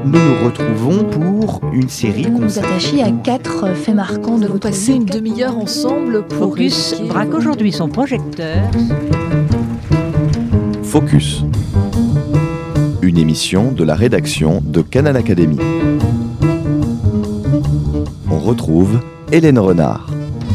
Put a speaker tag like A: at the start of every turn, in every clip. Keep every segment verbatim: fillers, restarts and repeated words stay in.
A: nous nous retrouvons pour une série
B: Vous nous
A: consacrée...
B: attachez à quatre faits marquants de
C: Vous
B: votre
C: passez
B: vie.
C: une demi-heure ensemble pour
D: Focus
C: évoquer-
D: braque aujourd'hui son projecteur.
E: Focus. Une émission de la rédaction de Canal Académie. On retrouve Hélène Renard.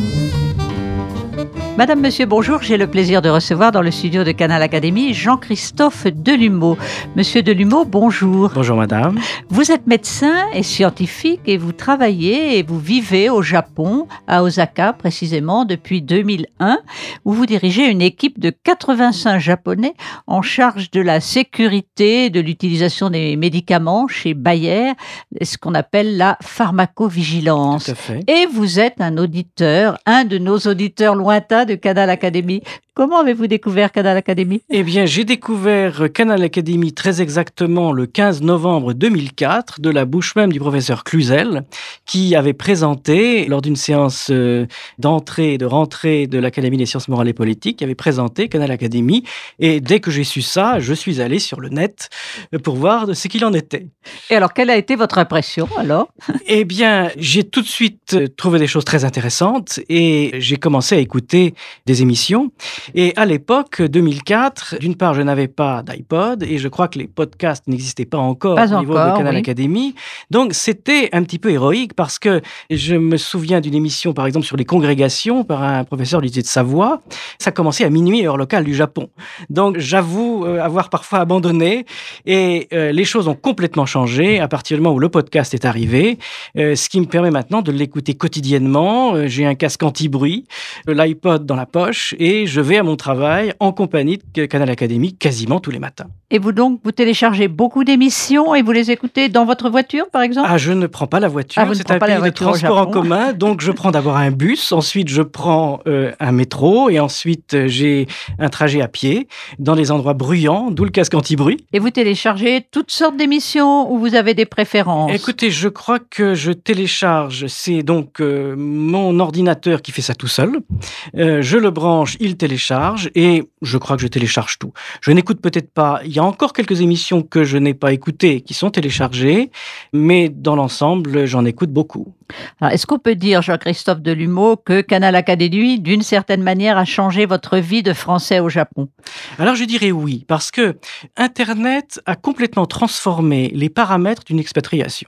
D: Madame, Monsieur, bonjour. J'ai le plaisir de recevoir dans le studio de Canal Académie Jean-Christophe Delumeau. Monsieur Delumeau, bonjour.
F: Bonjour madame.
D: Vous êtes médecin et scientifique et vous travaillez et vous vivez au Japon, à Osaka précisément, depuis deux mille un, où vous dirigez une équipe de quatre-vingt-cinq Japonais en charge de la sécurité de l'utilisation des médicaments chez Bayer, ce qu'on appelle la pharmacovigilance.
F: Tout à fait.
D: Et vous êtes un auditeur, un de nos auditeurs lointains de Canal Académie. Comment avez-vous découvert Canal Académie ?
F: Eh bien, j'ai découvert Canal Académie très exactement le quinze novembre deux mille quatre, de la bouche même du professeur Cluzel, qui avait présenté, lors d'une séance euh, d'entrée et de rentrée de l'Académie des sciences morales et politiques, qui avait présenté Canal Académie. Et dès que j'ai su ça, je suis allé sur le net pour voir de ce qu'il en était.
D: Et alors, quelle a été votre impression alors ?
F: Eh bien, j'ai tout de suite trouvé des choses très intéressantes et j'ai commencé à écouter des émissions. Et à l'époque, deux mille quatre, d'une part, je n'avais pas d'iPod et je crois que les podcasts n'existaient pas encore
D: Pas
F: au niveau
D: encore,
F: de Canal
D: oui.
F: Académie. Donc, c'était un petit peu héroïque parce que je me souviens d'une émission, par exemple, sur les congrégations par un professeur du lycée de Savoie. Ça commençait à minuit, heure locale du Japon. Donc, j'avoue euh, avoir parfois abandonné et euh, les choses ont complètement changé à partir du moment où le podcast est arrivé, euh, ce qui me permet maintenant de l'écouter quotidiennement. Euh, j'ai un casque anti-bruit, euh, l'iPod dans la poche et je vais à mon travail en compagnie de Canal Académie quasiment tous les matins.
D: Et vous donc, vous téléchargez beaucoup d'émissions et vous les écoutez dans votre voiture, par exemple ?
F: Ah, je ne prends pas la voiture,
D: Ah, vous ne
F: c'est
D: prenez
F: un
D: pas la
F: pays de
D: voiture au
F: transport en
D: Japon.
F: commun, donc je prends d'abord un bus, ensuite je prends euh, un métro et ensuite euh, j'ai un trajet à pied dans des endroits bruyants, d'où le casque anti-bruit.
D: Et vous téléchargez toutes sortes d'émissions ou vous avez des préférences ?
F: Écoutez, je crois que je télécharge, c'est donc euh, mon ordinateur qui fait ça tout seul. Euh, je le branche, il télécharge et je crois que je télécharge tout. Je n'écoute peut-être pas, il y a encore quelques émissions que je n'ai pas écoutées qui sont téléchargées, mais dans l'ensemble, j'en écoute beaucoup.
D: Alors, est-ce qu'on peut dire, Jean-Christophe Delumeau, que Canal Académie, d'une certaine manière, a changé votre vie de Français au Japon ?
F: Alors je dirais oui, parce que Internet a complètement transformé les paramètres d'une expatriation.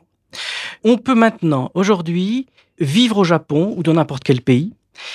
F: On peut maintenant, aujourd'hui, vivre au Japon ou dans n'importe quel pays,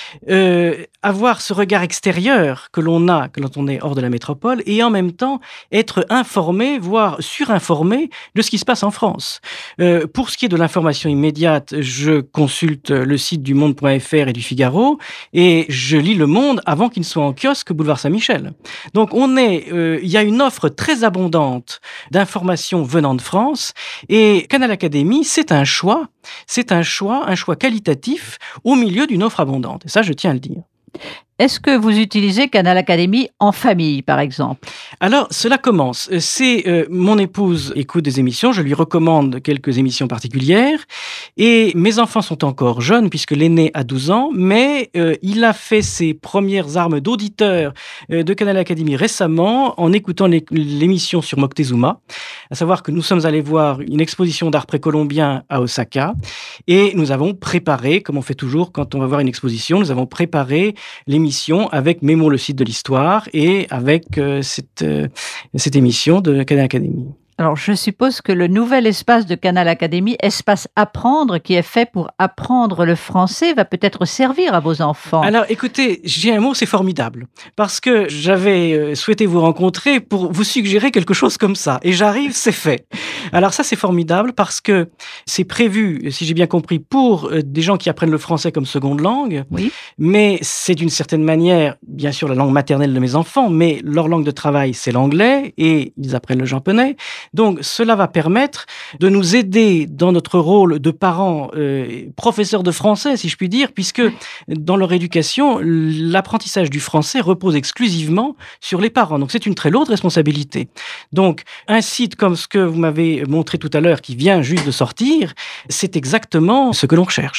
F: Euh, avoir ce regard extérieur que l'on a quand on est hors de la métropole et en même temps être informé, voire surinformé de ce qui se passe en France. Euh, pour ce qui est de l'information immédiate, je consulte le site du monde point f r et du Figaro et je lis Le Monde avant qu'il ne soit en kiosque boulevard Saint-Michel. Donc on est, euh, il y a une offre très abondante d'informations venant de France et Canal Académie, c'est un choix, c'est un choix, un choix qualitatif au milieu d'une offre abondante. Et ça, je tiens à le dire.
D: Est-ce que vous utilisez Canal Académie en famille, par exemple ?
F: Alors, cela commence. C'est euh, mon épouse écoute des émissions, je lui recommande quelques émissions particulières, et mes enfants sont encore jeunes, puisque l'aîné a douze ans, mais euh, il a fait ses premières armes d'auditeur euh, de Canal Académie récemment en écoutant l'é- l'émission sur Moctezuma, à savoir que nous sommes allés voir une exposition d'art précolombien à Osaka, et nous avons préparé, comme on fait toujours quand on va voir une exposition, nous avons préparé l'émission avec Mémo, le site de l'histoire, et avec euh, cette, euh, cette émission de Canal Académie.
D: Alors, je suppose que le nouvel espace de Canal Académie, Espace Apprendre, qui est fait pour apprendre le français, va peut-être servir à vos enfants.
F: Alors, écoutez, j'ai un mot, c'est formidable, parce que j'avais euh, souhaité vous rencontrer pour vous suggérer quelque chose comme ça, et j'arrive, c'est fait. Alors ça, c'est formidable, parce que c'est prévu, si j'ai bien compris, pour euh, des gens qui apprennent le français comme seconde langue,
D: Oui.
F: mais c'est d'une certaine manière, bien sûr, la langue maternelle de mes enfants, mais leur langue de travail, c'est l'anglais, et ils apprennent le japonais. Donc, cela va permettre de nous aider dans notre rôle de parents, euh, professeurs de français, si je puis dire, puisque dans leur éducation, l'apprentissage du français repose exclusivement sur les parents. Donc, c'est une très lourde responsabilité. Donc, un site comme ce que vous m'avez montré tout à l'heure, qui vient juste de sortir, c'est exactement ce que l'on recherche.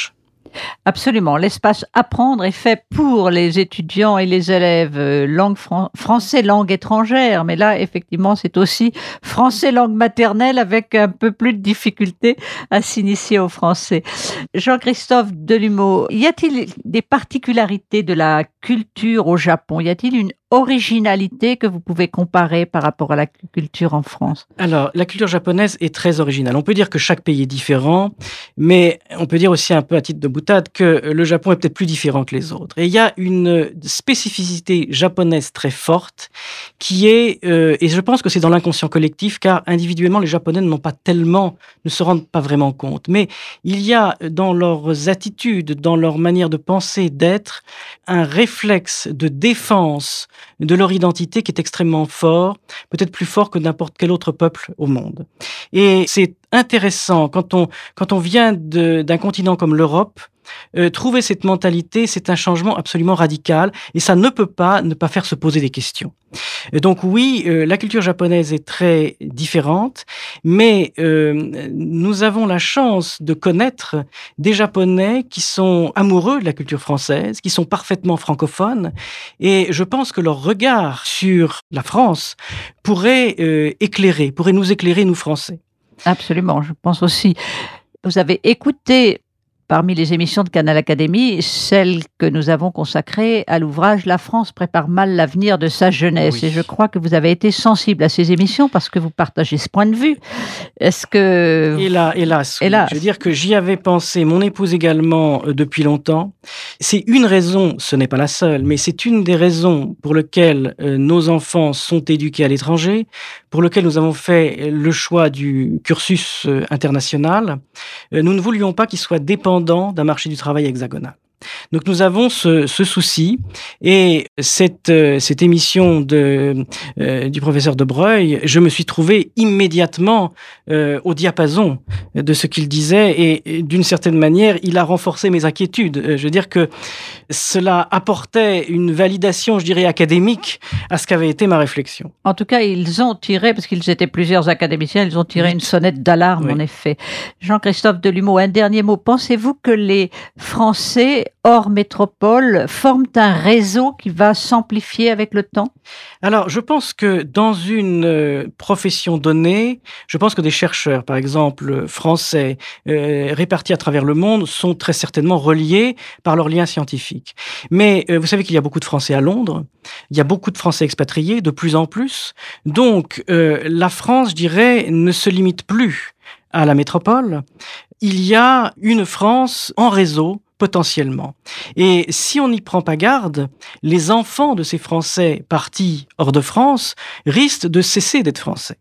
D: Absolument. L'espace apprendre est fait pour les étudiants et les élèves euh, langue fran- français, langue étrangère. Mais là, effectivement, c'est aussi français, langue maternelle avec un peu plus de difficulté à s'initier au français. Jean-Christophe Delumeau, y a-t-il des particularités de la culture au Japon? Y a-t-il une originalité que vous pouvez comparer par rapport à la culture en France?
F: Alors, la culture japonaise est très originale. On peut dire que chaque pays est différent, mais on peut dire aussi un peu à titre de boutade que le Japon est peut-être plus différent que les autres. Et il y a une spécificité japonaise très forte qui est, euh, et je pense que c'est dans l'inconscient collectif, car individuellement, les Japonais n'ont pas tellement, ne se rendent pas vraiment compte. Mais il y a dans leurs attitudes, dans leur manière de penser, d'être, un réflexe de défense de leur identité qui est extrêmement fort, peut-être plus fort que n'importe quel autre peuple au monde. Et c'est intéressant, quand on, quand on vient de, d'un continent comme l'Europe, euh, trouver cette mentalité, c'est un changement absolument radical, et ça ne peut pas ne pas faire se poser des questions. Et donc oui, euh, la culture japonaise est très différente, mais euh, nous avons la chance de connaître des Japonais qui sont amoureux de la culture française, qui sont parfaitement francophones, et je pense que leur regard sur la France pourrait euh, éclairer, pourrait nous éclairer, nous Français.
D: Absolument, je pense aussi. Vous avez écouté parmi les émissions de Canal Académie, celle que nous avons consacrée à l'ouvrage « La France prépare mal l'avenir de sa jeunesse ».
F: Oui.
D: Et je crois que vous avez été sensible à ces émissions parce que vous partagez ce point de vue. Est-ce que...
F: Hélas, hélas, oui.
D: Hélas.
F: Je veux dire que j'y avais pensé, mon épouse également, euh, depuis longtemps. C'est une raison, ce n'est pas la seule, mais c'est une des raisons pour lesquelles euh, nos enfants sont éduqués à l'étranger, pour lesquelles nous avons fait le choix du cursus euh, international. Euh, nous ne voulions pas qu'ils soient dépendants d'un marché du travail hexagonal. Donc nous avons ce, ce souci, et cette, euh, cette émission de, euh, du professeur de Breuil, je me suis trouvé immédiatement euh, au diapason de ce qu'il disait, et, et d'une certaine manière, il a renforcé mes inquiétudes. Euh, je veux dire que cela apportait une validation, je dirais, académique à ce qu'avait été ma réflexion.
D: En tout cas, ils ont tiré, parce qu'ils étaient plusieurs académiciens, ils ont tiré une sonnette d'alarme,
F: Oui.
D: en effet. Jean-Christophe Delumeau, un dernier mot. Pensez-vous que les Français hors métropole forment un réseau qui va s'amplifier avec le temps?
F: Alors, je pense que dans une euh, profession donnée, je pense que des chercheurs, par exemple français, euh, répartis à travers le monde, sont très certainement reliés par leurs liens scientifiques. Mais euh, vous savez qu'il y a beaucoup de Français à Londres, il y a beaucoup de Français expatriés, de plus en plus. Donc, euh, la France, je dirais, ne se limite plus à la métropole. Il y a une France en réseau, potentiellement. Et si on n'y prend pas garde, les enfants de ces Français partis hors de France risquent de cesser d'être Français.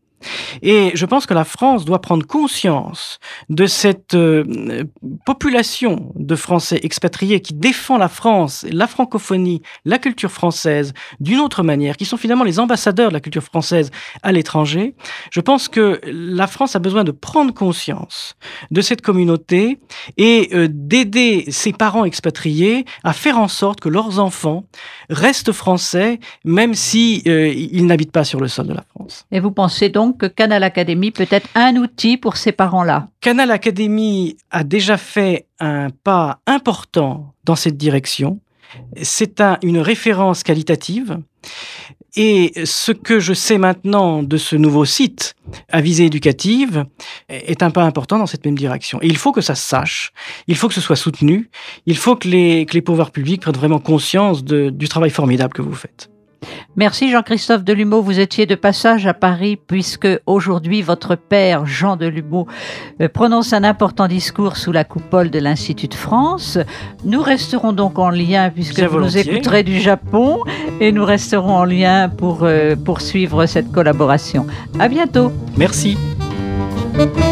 F: Et je pense que la France doit prendre conscience de cette euh, population de Français expatriés qui défend la France, la francophonie, la culture française d'une autre manière, qui sont finalement les ambassadeurs de la culture française à l'étranger. Je pense que la France a besoin de prendre conscience de cette communauté et euh, d'aider ses parents expatriés à faire en sorte que leurs enfants restent français, même si euh, ils n'habitent pas sur le sol de la France.
D: Et vous pensez donc que Canal Académie peut être un outil pour ces parents-là?
F: Canal Académie a déjà fait un pas important dans cette direction. C'est un, une référence qualitative. Et ce que je sais maintenant de ce nouveau site à visée éducative est un pas important dans cette même direction. Et il faut que ça se sache, il faut que ce soit soutenu, il faut que les, que les pouvoirs publics prennent vraiment conscience de, du travail formidable que vous faites.
D: Merci Jean-Christophe Delumeau, vous étiez de passage à Paris puisque aujourd'hui votre père Jean Delumeau euh, prononce un important discours sous la coupole de l'Institut de France. Nous resterons donc en lien puisque
F: Bien
D: vous nous
F: volontiers.
D: écouterez du Japon et nous resterons en lien pour euh, poursuivre cette collaboration. À bientôt.
F: Merci.